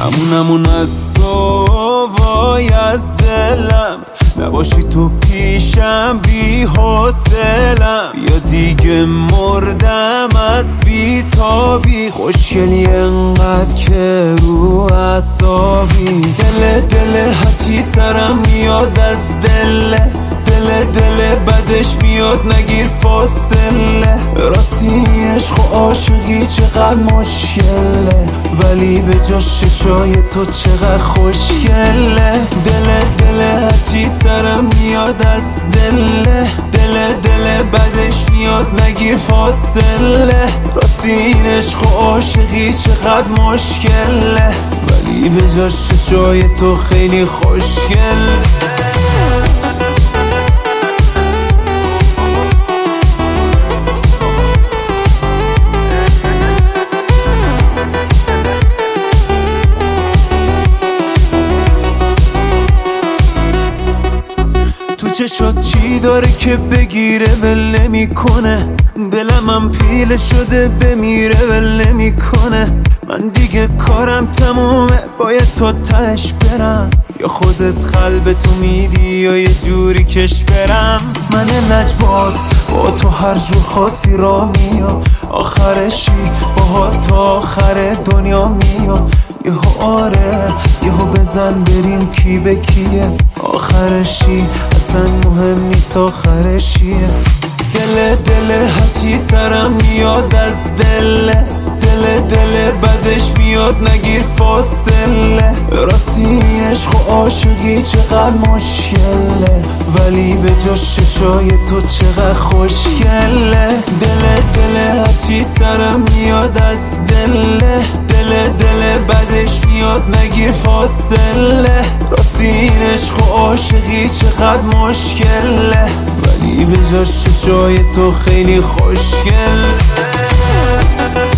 همون از تو وای از دلم، نباشی تو پیشم بی حوصلم. یا دیگه مردم از بی تابی، خوشگلی انقدر که رو اعصابی. دل هرچی سرم میاد از دل بدش میاد نگیر فاصله. راستی عشق و عاشقی چقدر مشکله، ولی به جاش چشای تو چقدر خوشگله. دل هرچی سرم میاد از دل بدش میاد نگیر فاصله. راستی این عشق و عاشقی چقدر مشکله، ولی به جاش چشای تو خیلی خوشگله. چشات چی داره که بگیره ول نمیکنه؟ دلم هم پیله شده بمیره ول نمیکنه. من دیگه کارم تمومه، باید تو تهش برم. یا خودت قلب تو میدی یا یه جوری کش برم. من لجباز با تو هر جور خاصی را میام، آخرشی با تا آخر دنیا میام. یهو آره یهو بزن بریم کی به کیه، آخرشی اصلا مهم نیست آخرشیه. دل هرچی سرم میاد از دل بدش میاد نگیر فاصله. راستی عشق و عاشقی چقدر مشکله، ولی به جاش چشای تو چقدر خوشگله. دل هرچی سرم میاد از دل بدش میاد نگیر فاصله. راستی این عشق و عاشقی چقدر مشکله، ولی به جاش چشای تو خیلی خوشگله.